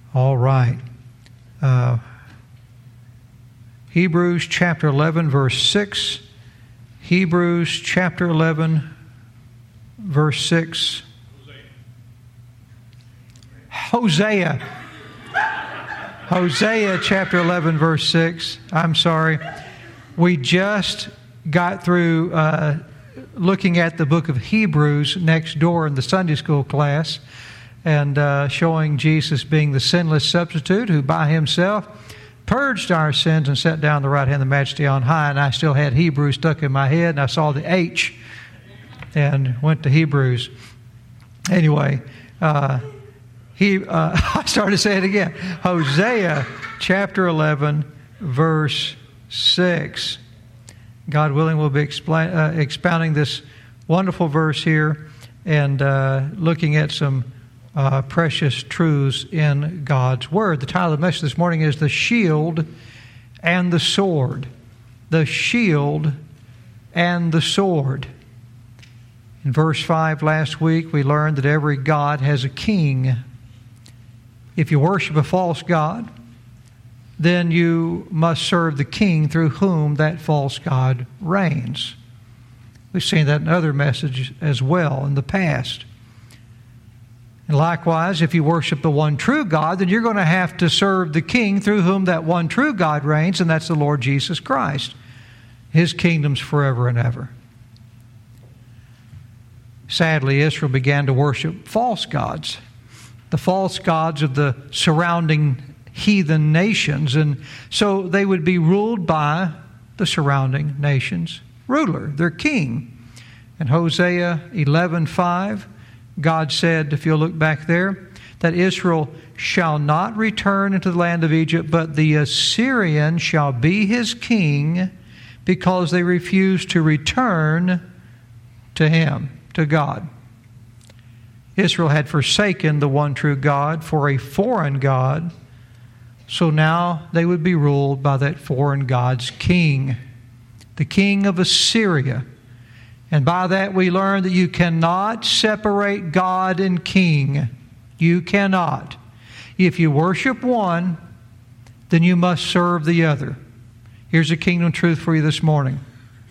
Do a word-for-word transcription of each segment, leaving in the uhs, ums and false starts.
All right. Uh, Hebrews chapter eleven, verse six. Hebrews chapter eleven, verse six. Hosea. Hosea chapter eleven, verse six. I'm sorry. We just got through uh, looking at the book of Hebrews next door in the Sunday school class and uh, showing Jesus being the sinless substitute who by himself purged our sins and sat down the right hand of the Majesty on high. And I still had Hebrews stuck in my head, and I saw the H and went to Hebrews. Anyway, uh, he uh, I started to say it again. Hosea chapter eleven, verse six. God willing, we'll be explain, uh, expounding this wonderful verse here and uh, looking at some uh, precious truths in God's Word. The title of the message this morning is The Shield and the Sword. The Shield and the Sword. In verse five last week, we learned that every God has a king. If you worship a false god, then you must serve the king through whom that false god reigns. We've seen that in other messages as well in the past. And likewise, if you worship the one true God, then you're going to have to serve the king through whom that one true God reigns, and that's the Lord Jesus Christ. His kingdom's forever and ever. Sadly, Israel began to worship false gods, the false gods of the surrounding heathen nations, and so they would be ruled by the surrounding nations' ruler, their king. In Hosea eleven five, God said, if you'll look back there, that Israel shall not return into the land of Egypt, but the Assyrian shall be his king, because they refuse to return to him, to God. Israel had forsaken the one true God for a foreign god, so now they would be ruled by that foreign god's king, the king of Assyria. And by that we learn that you cannot separate God and king. You cannot. If you worship one, then you must serve the other. Here's a kingdom truth for you this morning.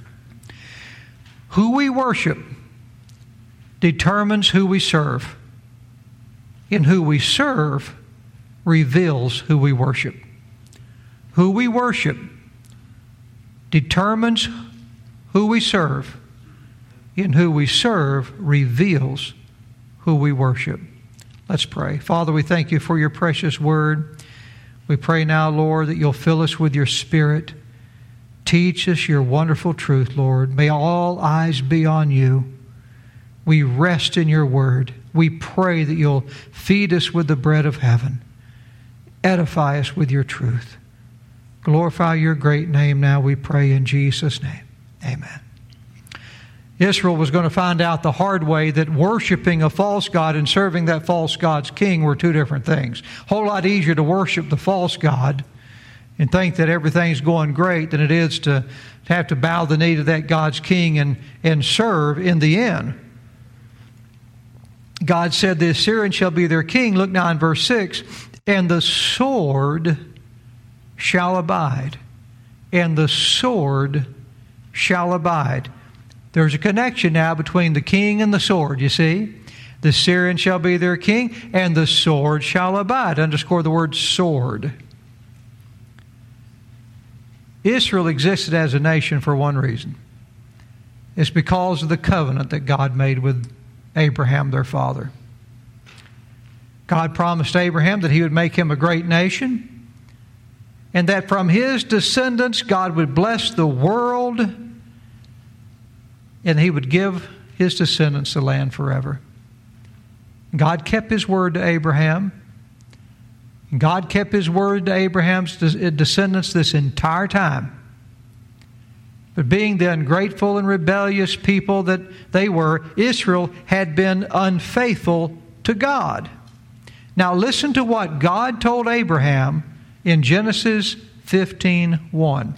Who we worship determines who we serve. And who we serve reveals who we worship. Who we worship determines who we serve. And who we serve reveals who we worship. Let's pray. Father, we thank you for your precious word. We pray now, Lord, that you'll fill us with your Spirit. Teach us your wonderful truth, Lord. May all eyes be on you. We rest in your word. We pray that you'll feed us with the bread of heaven. Edify us with your truth. Glorify your great name now, we pray in Jesus' name. Amen. Israel was going to find out the hard way that worshiping a false god and serving that false god's king were two different things. A whole lot easier to worship the false god and think that everything's going great than it is to have to bow the knee to that God's king and, and serve in the end. God said, the Assyrian shall be their king. Look now in verse six. And the sword shall abide. And the sword shall abide. There's a connection now between the king and the sword, you see. The Assyrian shall be their king, and the sword shall abide. Underscore the word sword. Israel existed as a nation for one reason. It's because of the covenant that God made with Abraham, their father. God promised Abraham that he would make him a great nation, and that from his descendants God would bless the world, and he would give his descendants the land forever. God kept his word to Abraham. God kept his word to Abraham's descendants this entire time. But being the ungrateful and rebellious people that they were, Israel had been unfaithful to God. Now listen to what God told Abraham in Genesis fifteen one.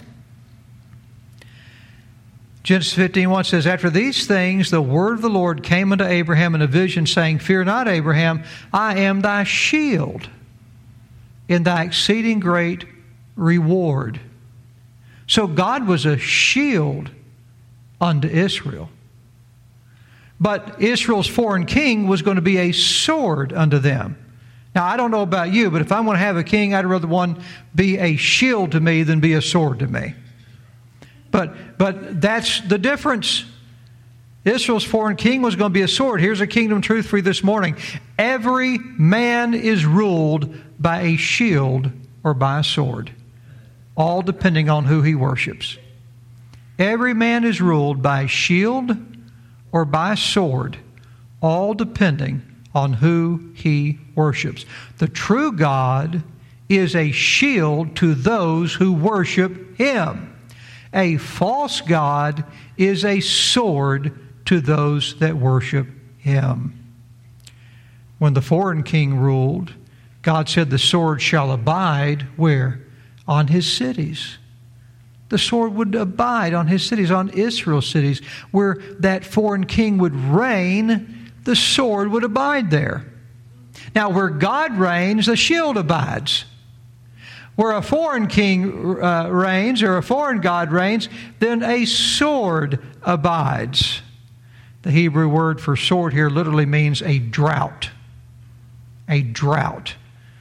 Genesis fifteen one says, after these things the word of the Lord came unto Abraham in a vision, saying, fear not, Abraham, I am thy shield in thy exceeding great reward. So God was a shield unto Israel. But Israel's foreign king was going to be a sword unto them. Now, I don't know about you, but if I'm going to have a king, I'd rather one be a shield to me than be a sword to me. But, but that's the difference. Israel's foreign king was going to be a sword. Here's a kingdom truth for you this morning. Every man is ruled by a shield or by a sword, all depending on who he worships. Every man is ruled by a shield or by a sword, all depending on who he worships. The true God is a shield to those who worship Him. A false god is a sword to those that worship Him. When the foreign king ruled, God said the sword shall abide where? On his cities. The sword would abide on his cities, on Israel's cities. Where that foreign king would reign, the sword would abide there. Now, where God reigns, the shield abides. Where a foreign king uh, reigns, or a foreign god reigns, then a sword abides. The Hebrew word for sword here literally means a drought. A drought.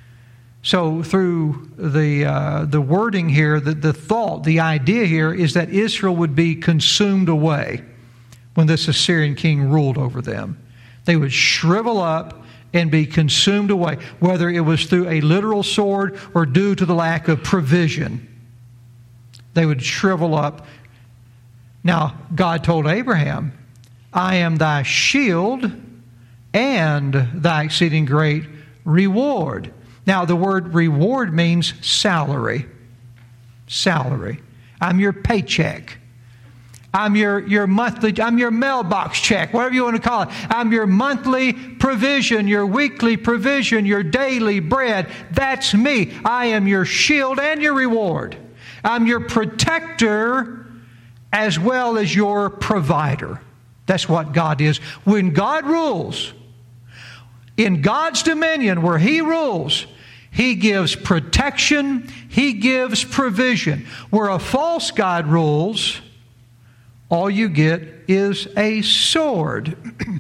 So through the uh, the wording here, the, the thought, the idea here is that Israel would be consumed away when this Assyrian king ruled over them. They would shrivel up and be consumed away, whether it was through a literal sword or due to the lack of provision. They would shrivel up. Now, God told Abraham, I am thy shield and thy exceeding great reward. Now, the word reward means salary. Salary. I'm your paycheck. I'm your, your monthly, I'm your mailbox check, whatever you want to call it. I'm your monthly provision, your weekly provision, your daily bread. That's me. I am your shield and your reward. I'm your protector as well as your provider. That's what God is. When God rules, in God's dominion where He rules, He gives protection, He gives provision. Where a false god rules, all you get is a sword.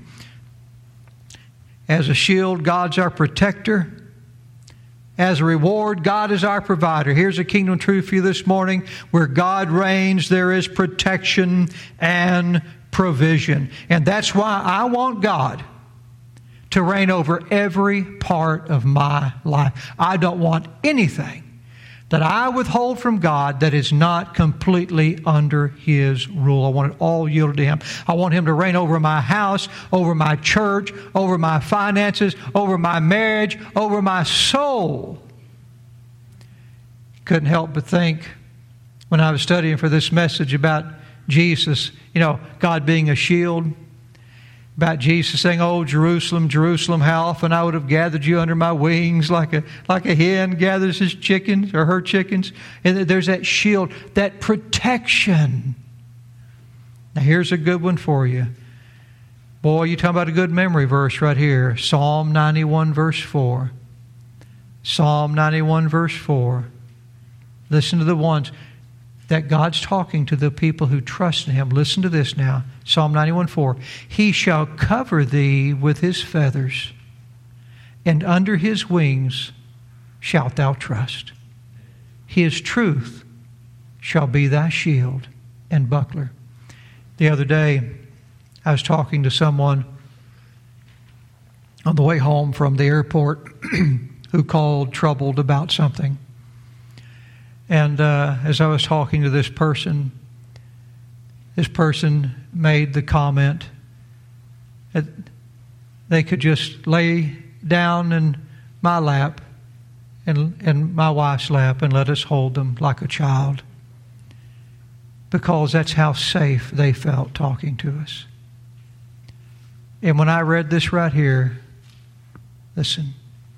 As a shield, God's our protector. As a reward, God is our provider. Here's a kingdom truth for you this morning. Where God reigns, there is protection and provision. And that's why I want God to reign over every part of my life. I don't want anything that I withhold from God that is not completely under His rule. I want it all yielded to Him. I want Him to reign over my house, over my church, over my finances, over my marriage, over my soul. Couldn't help but think when I was studying for this message about Jesus, you know, God being a shield, about Jesus saying, oh, Jerusalem, Jerusalem, how often I would have gathered you under my wings like a like a hen gathers his chickens or her chickens. And there's that shield, that protection. Now here's a good one for you. Boy, you talking about a good memory verse right here. Psalm ninety-one verse four. Psalm ninety-one verse four. Listen to the ones that God's talking to the people who trust in Him. Listen to this now. Psalm ninety-one four. He shall cover thee with His feathers, and under His wings shalt thou trust. His truth shall be thy shield and buckler. The other day, I was talking to someone on the way home from the airport who called troubled about something. And uh, as I was talking to this person, this person made the comment that they could just lay down in my lap and in my wife's lap and let us hold them like a child, because that's how safe they felt talking to us. And when I read this right here, listen,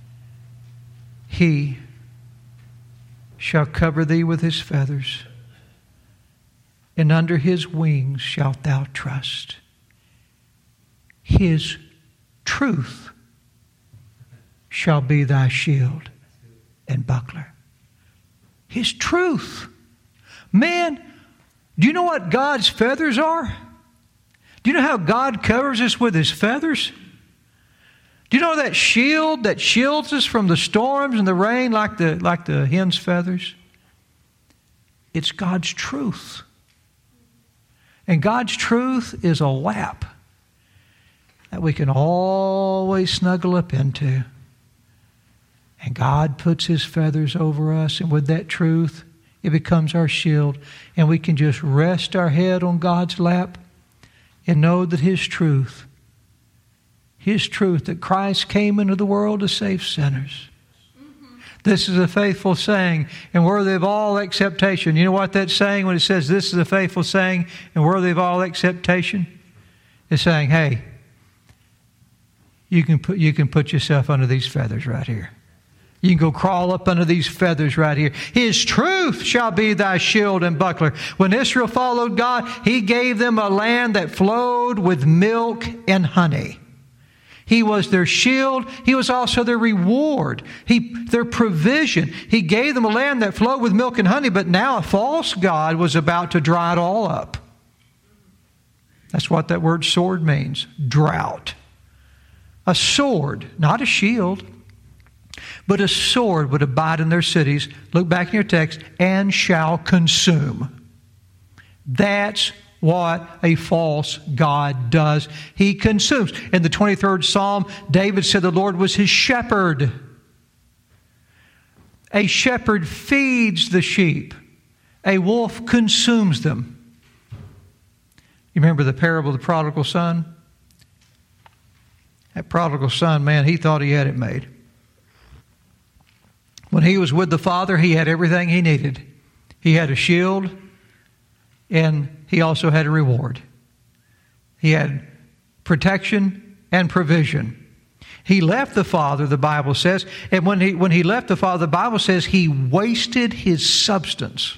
He shall cover thee with His feathers, and under His wings shalt thou trust. His truth shall be thy shield and buckler. buckler. His truth. Man, do you know what God's feathers are? Do you know how God covers us with His feathers? Do you know that shield that shields us from the storms and the rain like the, like the hen's feathers? It's God's truth. And God's truth is a lap that we can always snuggle up into. And God puts His feathers over us, and with that truth, it becomes our shield. And we can just rest our head on God's lap and know that His truth, His truth, that Christ came into the world to save sinners. Mm-hmm. This is a faithful saying and worthy of all acceptation. You know what that's saying when it says this is a faithful saying and worthy of all acceptation? It's saying, hey, you can put, you can put yourself under these feathers right here. You can go crawl up under these feathers right here. His truth shall be thy shield and buckler. When Israel followed God, He gave them a land that flowed with milk and honey. He was their shield. He was also their reward. He, their provision. He gave them a land that flowed with milk and honey, but now a false god was about to dry it all up. That's what that word sword means. Drought. A sword, not a shield. But a sword would abide in their cities, look back in your text, and shall consume. That's what a false god does. He consumes. In the twenty-third Psalm, David said the Lord was his shepherd. A shepherd feeds the sheep. A wolf consumes them. You remember the parable of the prodigal son? That prodigal son, man, he thought he had it made. When he was with the Father, he had everything he needed. He had a shield, and he also had a reward. He had protection and provision. He left the Father, the Bible says, and when he, when he left the Father, the Bible says he wasted his substance.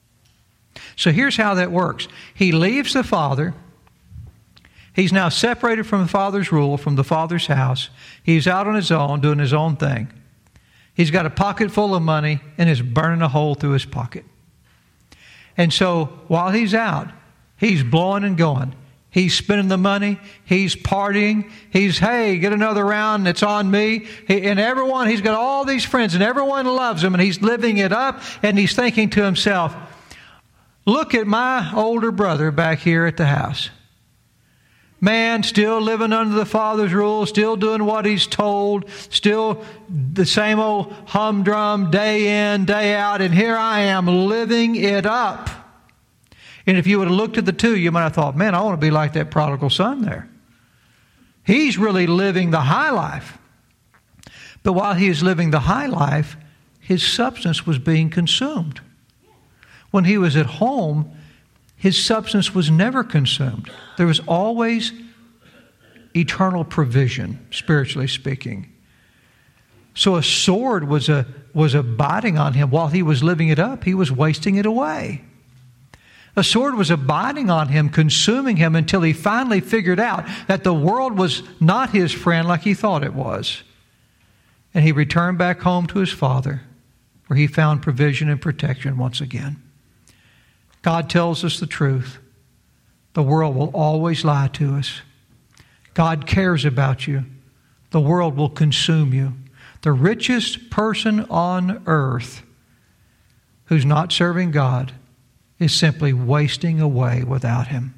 So here's how that works. He leaves the Father. He's now separated from the Father's rule, from the Father's house. He's out on his own, doing his own thing. He's got a pocket full of money and is burning a hole through his pocket. And so while he's out, he's blowing and going. He's spending the money. He's partying. He's, hey, get another round. It's on me. He, and everyone, he's got all these friends and everyone loves him and he's living it up. And he's thinking to himself, look at my older brother back here at the house. Man, still living under the Father's rule, still doing what he's told, still the same old humdrum day in, day out, and here I am living it up. And if you would have looked at the two, you might have thought, man, I want to be like that prodigal son there. He's really living the high life. But while he is living the high life, his substance was being consumed. When he was at home, his substance was never consumed. There was always eternal provision, spiritually speaking. So a sword was a was abiding on him while he was living it up. He was wasting it away. A sword was abiding on him, consuming him until he finally figured out that the world was not his friend like he thought it was. And he returned back home to his Father, where he found provision and protection once again. God tells us the truth. The world will always lie to us. God cares about you. The world will consume you. The richest person on earth who's not serving God is simply wasting away without Him.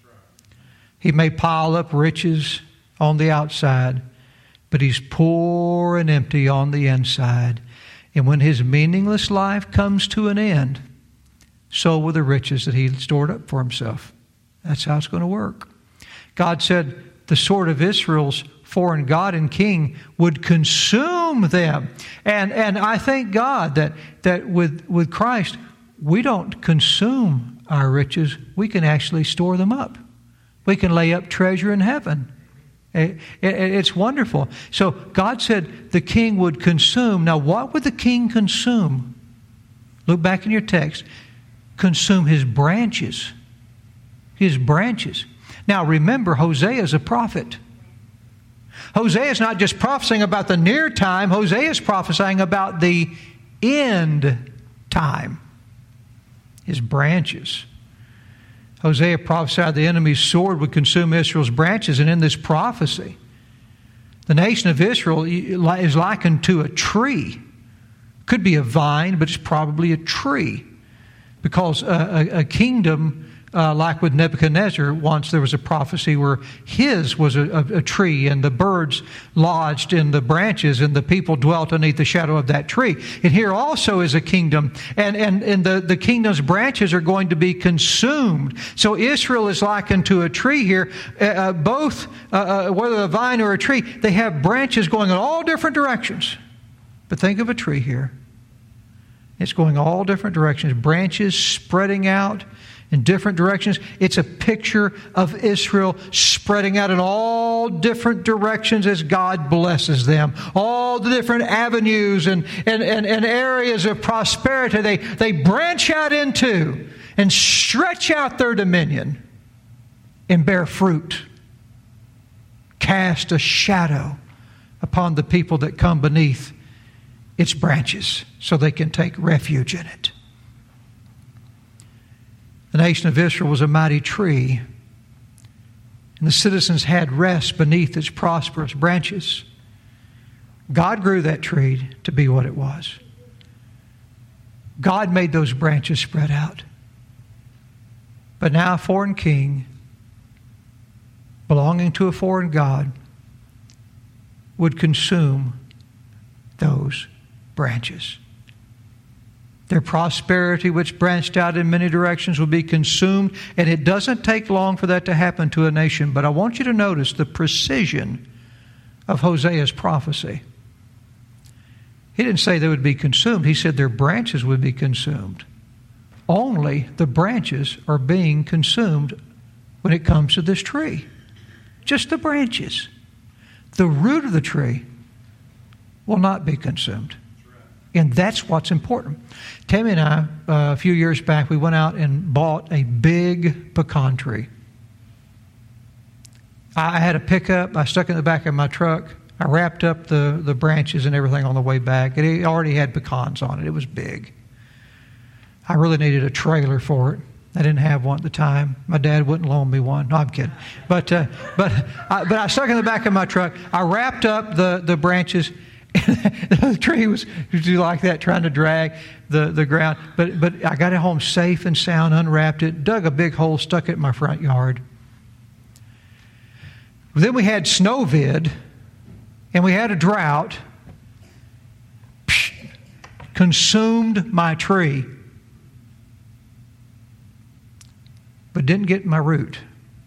He may pile up riches on the outside, but he's poor and empty on the inside. And when his meaningless life comes to an end, so will the riches that he stored up for himself. That's how it's going to work. God said the sword of Israel's foreign god and king would consume them. And and I thank God that, that with, with Christ, we don't consume our riches. We can actually store them up. We can lay up treasure in heaven. It, it, it's wonderful. So God said the king would consume. Now, what would the king consume? Look back in your text. Consume his branches. His branches. Now remember, Hosea is a prophet. Hosea is not just prophesying about the near time. Hosea is prophesying about the end time. His branches. Hosea prophesied the enemy's sword would consume Israel's branches, and in this prophecy, the nation of Israel is likened to a tree. Could be a vine, but it's probably a tree. Because a, a, a kingdom, uh, like with Nebuchadnezzar, once there was a prophecy where his was a, a, a tree, and the birds lodged in the branches, and the people dwelt beneath the shadow of that tree. And here also is a kingdom, and, and, and the, the kingdom's branches are going to be consumed. So Israel is likened to a tree here. Uh, both, uh, uh, whether a vine or a tree, they have branches going in all different directions. But think of a tree here. It's going all different directions. Branches spreading out in different directions. It's a picture of Israel spreading out in all different directions as God blesses them. All the different avenues and, and, and, and areas of prosperity they, they branch out into and stretch out their dominion and bear fruit. Cast a shadow upon the people that come beneath its branches so they can take refuge in it. The nation of Israel was a mighty tree, and the citizens had rest beneath its prosperous branches. God grew that tree to be what it was. God made those branches spread out. But now a foreign king, belonging to a foreign god, would consume those branches. Their prosperity, which branched out in many directions, will be consumed. And it doesn't take long for that to happen to a nation. But I want you to notice the precision of Hosea's prophecy. He didn't say they would be consumed. He said their branches would be consumed. Only the branches are being consumed when it comes to this tree. Just the branches. The root of the tree will not be consumed. And that's what's important. Tammy and I, uh, a few years back, we went out and bought a big pecan tree. I had a pickup. I stuck it in the back of my truck. I wrapped up the, the branches and everything on the way back. It already had pecans on it. It was big. I really needed a trailer for it. I didn't have one at the time. My dad wouldn't loan me one. No, I'm kidding. But uh, but I, but I stuck it in the back of my truck. I wrapped up the, the branches. The tree was like that, trying to drag the, the ground. But but I got it home safe and sound, unwrapped it, dug a big hole, stuck it in my front yard. Then we had snowvid, and we had a drought. Psh, consumed my tree, but didn't get my root.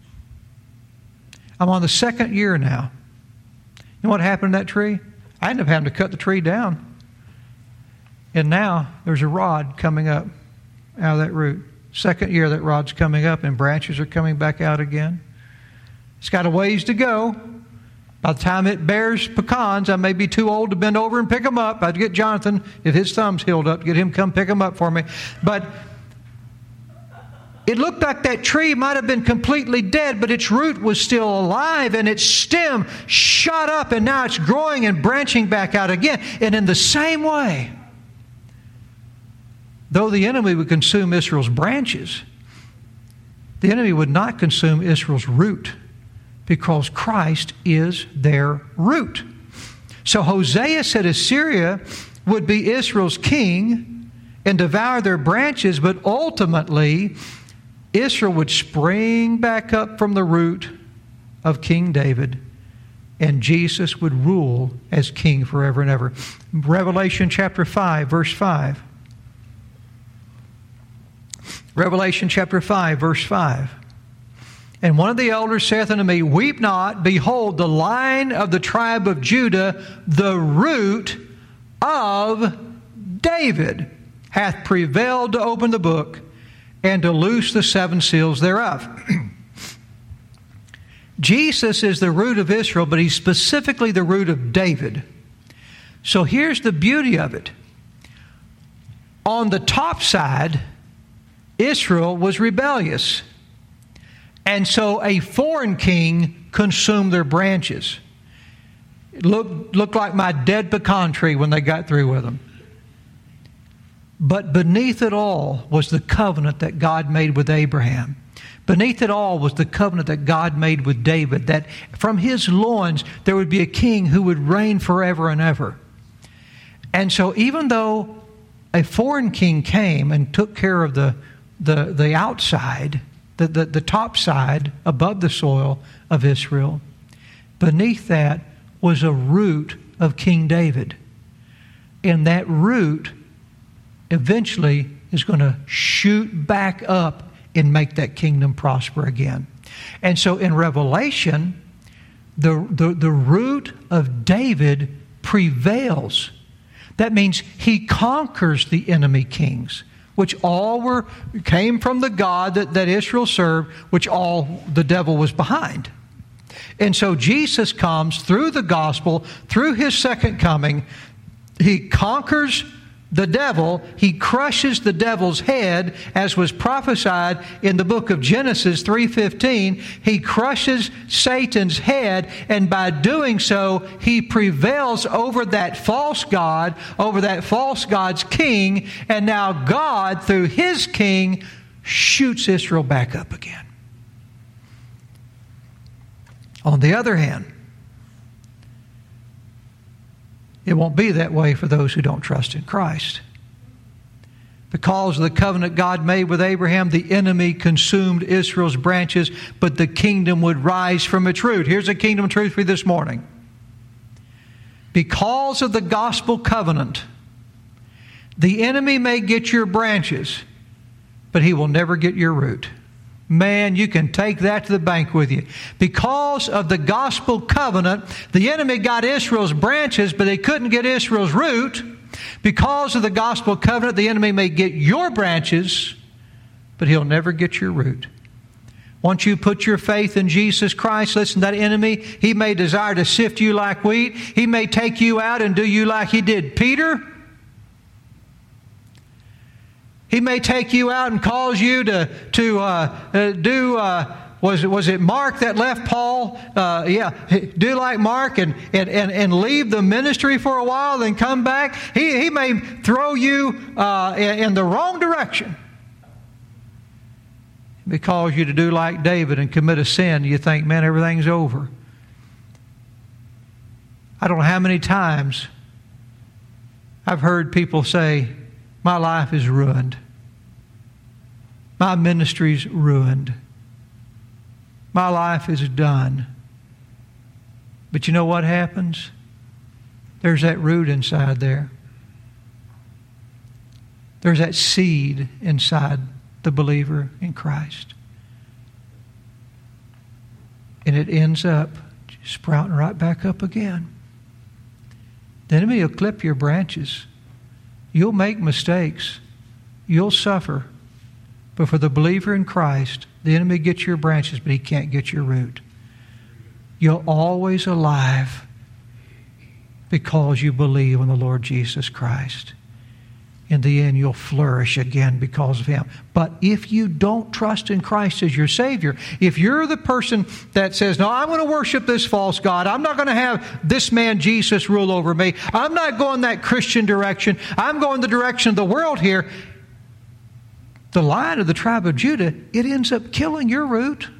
I'm on the second year now. You know what happened to that tree? I ended up having to cut the tree down. And now there's a rod coming up out of that root. Second year that rod's coming up and branches are coming back out again. It's got a ways to go. By the time it bears pecans, I may be too old to bend over and pick them up. I'd get Jonathan, if his thumb's healed up, get him to come pick them up for me. But it looked like that tree might have been completely dead, but its root was still alive, and its stem shot up, and now it's growing and branching back out again. And in the same way, though the enemy would consume Israel's branches, the enemy would not consume Israel's root, because Christ is their root. So Hosea said Assyria would be Israel's king and devour their branches, but ultimately Israel would spring back up from the root of King David, and Jesus would rule as king forever and ever. Revelation chapter five, verse five. Revelation chapter five, verse five. And one of the elders saith unto me, Weep not, behold, the Lion of the tribe of Judah, the root of David, hath prevailed to open the book and to loose the seven seals thereof. Jesus is the root of Israel, but he's specifically the root of David. So here's the beauty of it. On the top side, Israel was rebellious. And so a foreign king consumed their branches. It looked, looked like my dead pecan tree when they got through with them. But beneath it all was the covenant that God made with Abraham. Beneath it all was the covenant that God made with David, that from his loins there would be a king who would reign forever and ever. And so even though a foreign king came and took care of the, the, the outside, the, the, the top side above the soil of Israel, beneath that was a root of King David. And that root eventually is going to shoot back up and make that kingdom prosper again. And so in Revelation, the, the, the root of David prevails. That means he conquers the enemy kings, which all were came from the God that, that Israel served, which all the devil was behind. And so Jesus comes through the gospel, through his second coming. He conquers the devil. He crushes the devil's head, as was prophesied in the book of Genesis three fifteen. He crushes Satan's head, and by doing so, he prevails over that false god, over that false god's king, and now God, through his king, shoots Israel back up again. On the other hand, it won't be that way for those who don't trust in Christ. Because of the covenant God made with Abraham, the enemy consumed Israel's branches, but the kingdom would rise from its root. Here's a kingdom truth for you this morning. Because of the gospel covenant, the enemy may get your branches, but he will never get your root. Man, you can take that to the bank with you. Because of the gospel covenant, the enemy got Israel's branches, but they couldn't get Israel's root. Because of the gospel covenant, the enemy may get your branches, but he'll never get your root. Once you put your faith in Jesus Christ, listen, that enemy, he may desire to sift you like wheat. He may take you out and do you like he did Peter. He may take you out and cause you to to uh, uh, do. Uh, was was it Mark that left Paul? Uh, yeah, do like Mark and, and and and leave the ministry for a while, then come back. He he may throw you uh, in, in the wrong direction. He cause you to do like David and commit a sin. You think, man, everything's over. I don't know how many times I've heard people say, my life is ruined. My ministry's ruined. My life is done. But you know what happens? There's that root inside there. There's that seed inside the believer in Christ. And it ends up sprouting right back up again. The enemy will clip your branches. You'll make mistakes. You'll suffer. But for the believer in Christ, the enemy gets your branches, but he can't get your root. You're always alive because you believe in the Lord Jesus Christ. In the end, you'll flourish again because of Him. But if you don't trust in Christ as your Savior, if you're the person that says, no, I'm going to worship this false God. I'm not going to have this man Jesus rule over me. I'm not going that Christian direction. I'm going the direction of the world here. The Lion of the tribe of Judah, it ends up killing your root.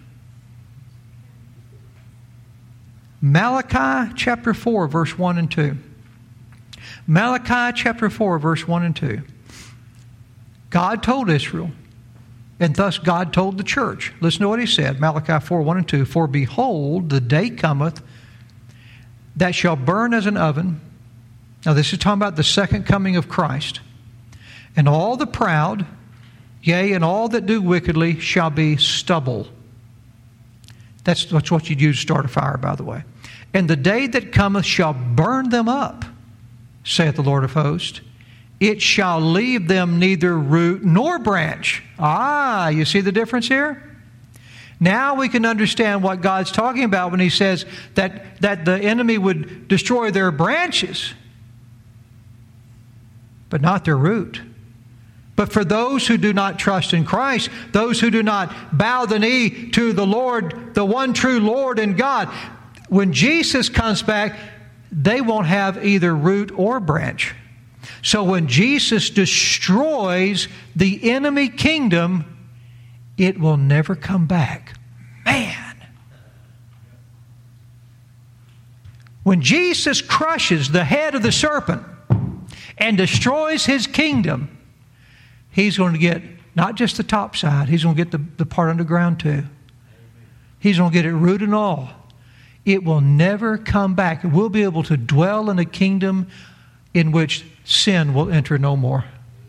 Malachi chapter four, verse one and two. Malachi chapter four, verse one and two. God told Israel, and thus God told the church. Listen to what He said. Malachi four, one and two. For behold, the day cometh that shall burn as an oven. Now this is talking about the second coming of Christ. And all the proud, yea, and all that do wickedly shall be stubble. That's, that's what you'd use to start a fire, by the way. And the day that cometh shall burn them up, saith the Lord of hosts. It shall leave them neither root nor branch. Ah, you see the difference here? Now we can understand what God's talking about when He says that, that the enemy would destroy their branches, but not their root. But for those who do not trust in Christ, those who do not bow the knee to the Lord, the one true Lord and God, when Jesus comes back, they won't have either root or branch. So when Jesus destroys the enemy kingdom, it will never come back. Man! When Jesus crushes the head of the serpent and destroys his kingdom, he's going to get not just the top side, he's going to get the, the part underground too. He's going to get it root and all. It will never come back. We'll be able to dwell in a kingdom in which sin will enter no more.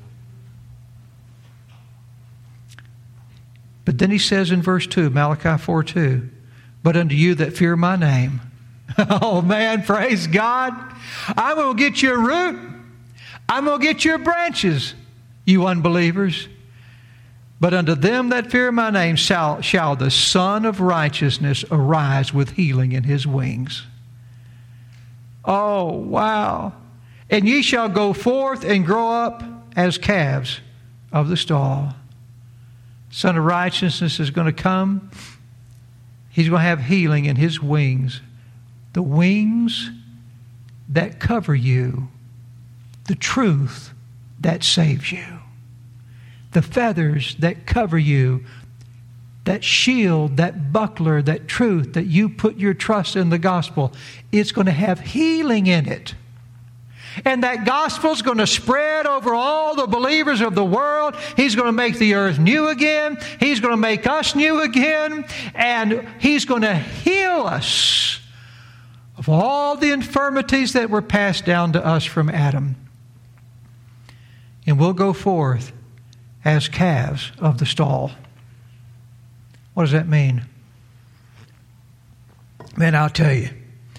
But then he says in verse two, Malachi four two, but unto you that fear my name. Oh man, praise God. I'm going to get your root. I'm going to get your branches, you unbelievers. But unto them that fear my name shall, shall the Son of Righteousness arise with healing in his wings. Oh, wow. And ye shall go forth and grow up as calves of the stall. Son of Righteousness is going to come. He's going to have healing in his wings. The wings that cover you. The truth that saves you. The feathers that cover you. That shield, that buckler, that truth that you put your trust in the gospel. It's going to have healing in it. And that gospel is going to spread over all the believers of the world. He's going to make the earth new again. He's going to make us new again. And He's going to heal us of all the infirmities that were passed down to us from Adam. And we'll go forth as calves of the stall. What does that mean? Man, I'll tell you.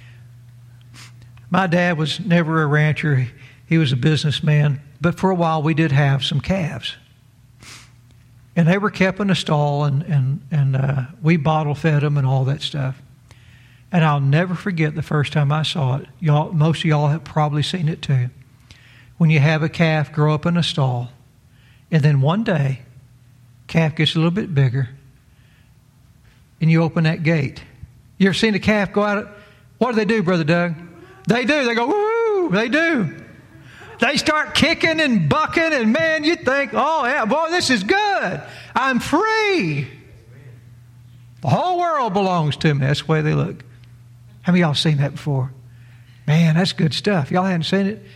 My dad was never a rancher. He was a businessman. But for a while, we did have some calves. And they were kept in a stall, and, and, and uh, we bottle fed them and all that stuff. And I'll never forget the first time I saw it. Y'all, most of y'all have probably seen it too. When you have a calf grow up in a stall, and then one day, calf gets a little bit bigger, and you open that gate. You ever seen a calf go out? What do they do, Brother Doug? They do. They go, woo! They do. They start kicking and bucking, and man, you think, oh, yeah, boy, this is good. I'm free. The whole world belongs to me. That's the way they look. How many of y'all seen that before? Man, that's good stuff. Y'all hadn't seen it?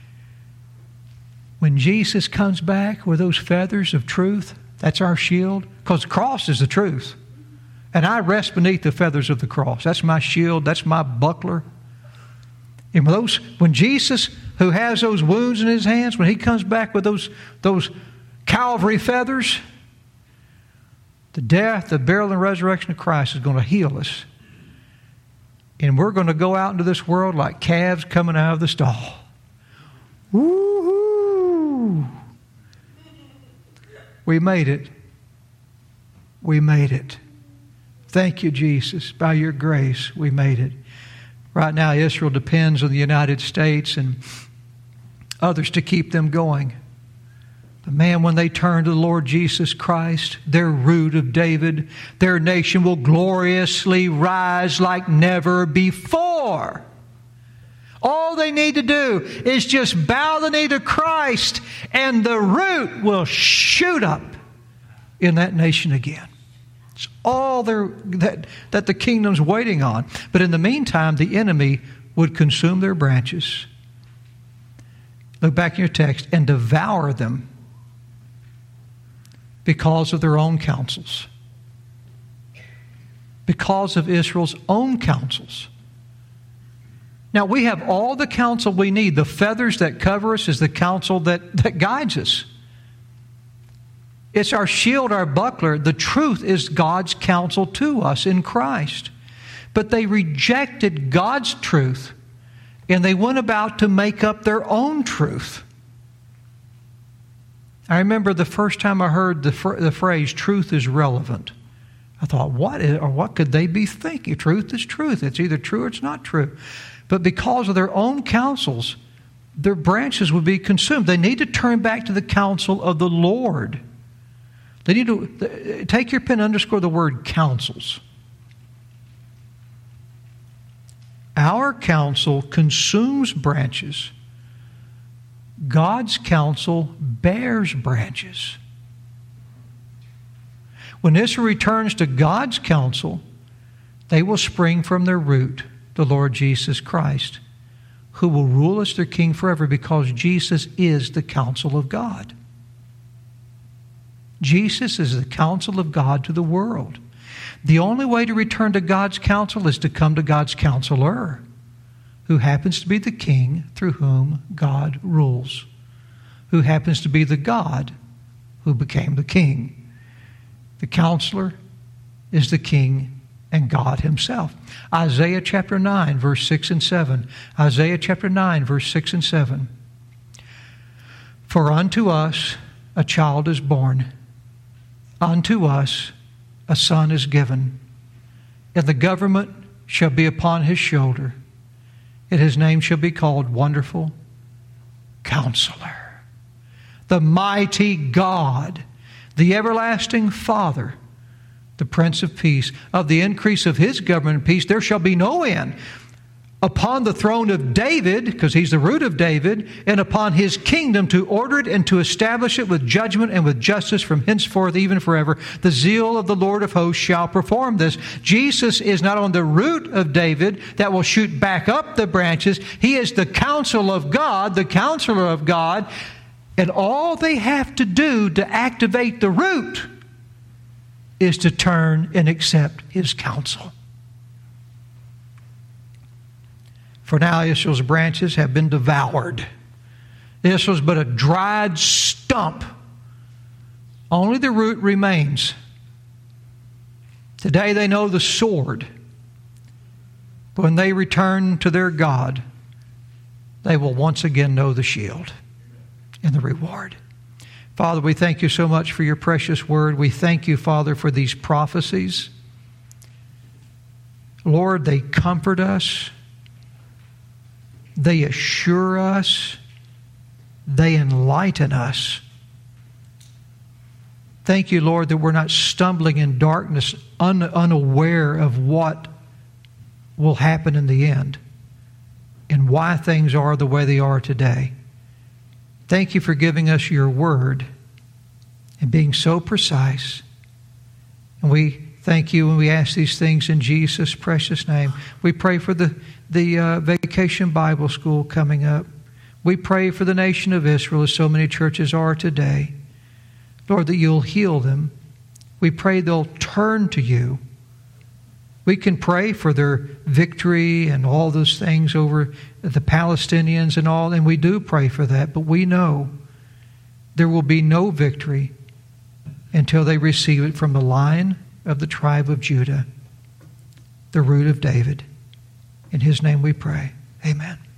When Jesus comes back with those feathers of truth, that's our shield, because the cross is the truth. And I rest beneath the feathers of the cross. That's my shield. That's my buckler. And when, those, when Jesus, who has those wounds in his hands, when he comes back with those, those Calvary feathers, the death, the burial, and resurrection of Christ is going to heal us. And we're going to go out into this world like calves coming out of the stall. Woo-hoo! We made it. We made it. Thank you, Jesus. By your grace, we made it. Right now, Israel depends on the United States and others to keep them going. But man, when they turn to the Lord Jesus Christ, their root of David, their nation will gloriously rise like never before. All they need to do is just bow the knee to Christ, and the root will shoot up in that nation again. It's all there that, that the kingdom's waiting on. But in the meantime, the enemy would consume their branches. Look back in your text, and devour them because of their own counsels. Because of Israel's own counsels. Now, we have all the counsel we need. The feathers that cover us is the counsel that, that guides us. It's our shield, our buckler. The truth is God's counsel to us in Christ. But they rejected God's truth, and they went about to make up their own truth. I remember the first time I heard the, fr- the phrase, truth is relevant. I thought, what is, or what could they be thinking? Truth is truth. It's either true or it's not true. But because of their own counsels, their branches would be consumed. They need to turn back to the counsel of the Lord. They need to take your pen and underscore the word counsels. Our counsel consumes branches, God's counsel bears branches. When Israel returns to God's counsel, they will spring from their root, the Lord Jesus Christ, who will rule as their king forever because Jesus is the counsel of God. Jesus is the counsel of God to the world. The only way to return to God's counsel is to come to God's counselor, who happens to be the king through whom God rules, who happens to be the God who became the king. The counselor is the king and God himself. Isaiah chapter nine, verse six and seven. Isaiah chapter nine, verse six and seven. For unto us a child is born, unto us a son is given, and the government shall be upon his shoulder, and his name shall be called Wonderful Counselor, the Mighty God, the Everlasting Father, the Prince of Peace. Of the increase of his government and peace there shall be no end. Upon the throne of David, because he's the root of David, and upon his kingdom to order it and to establish it with judgment and with justice from henceforth even forever. The zeal of the Lord of hosts shall perform this. Jesus is not on the root of David that will shoot back up the branches. He is the counsel of God, the counselor of God. And all they have to do to activate the root is to turn and accept his counsel. For now Israel's branches have been devoured. Israel's but a dried stump. Only the root remains. Today they know the sword. But when they return to their God, they will once again know the shield and the reward. Father, we thank you so much for your precious word. We thank you, Father, for these prophecies. Lord, they comfort us. They assure us. They enlighten us. Thank you, Lord, that we're not stumbling in darkness, un- unaware of what will happen in the end and why things are the way they are today. Thank you for giving us your word and being so precise. And we thank you and we ask these things in Jesus' precious name. We pray for the, the uh, Vacation Bible School coming up. We pray for the nation of Israel, as so many churches are today. Lord, that you'll heal them. We pray they'll turn to you. We can pray for their victory and all those things over the Palestinians and all, and we do pray for that, but we know there will be no victory until they receive it from the line of the tribe of Judah, the root of David. In his name we pray. Amen.